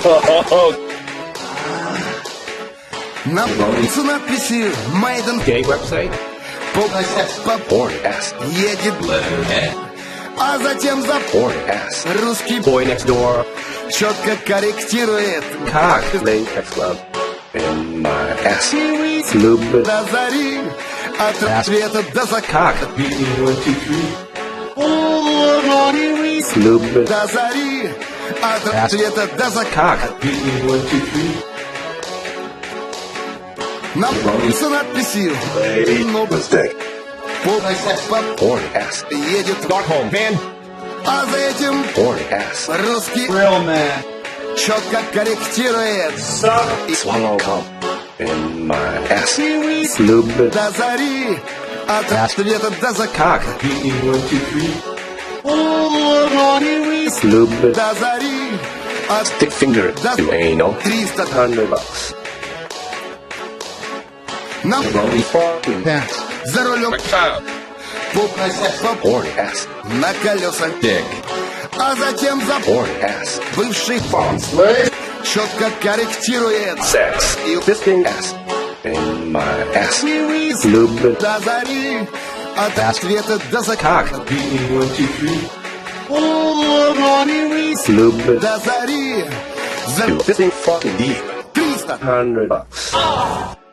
На с надписью Майден Gay website? Porn ass едет, а затем за Porn ass. русский Boy next door. четко корректирует. Cock. Late sex club. In my ass. Lube. До зари, от рассвета до заката. Cock. Lube. До зари, от рассвета до заката. Cock. На с надписью Mistake. по Porn ass. едет, Dark home. Man. а за этим Porn ass. русский Real man. четко корректирует. Swallow cum. In my ass. Lube. До зари, от рассвета до заката. Lube. До зари, от Stick finger to anal. 300 $100. на Pants. за рулем по Porn ass. на колесах, Dick. а затем за Porn ass. бывший четко корректирует. Sex. И Fisting ass. In my ass. Lube. до зари, от рассвета до заката. Cock. Lube. До зари, за Fisting fucking deep. 300 $100.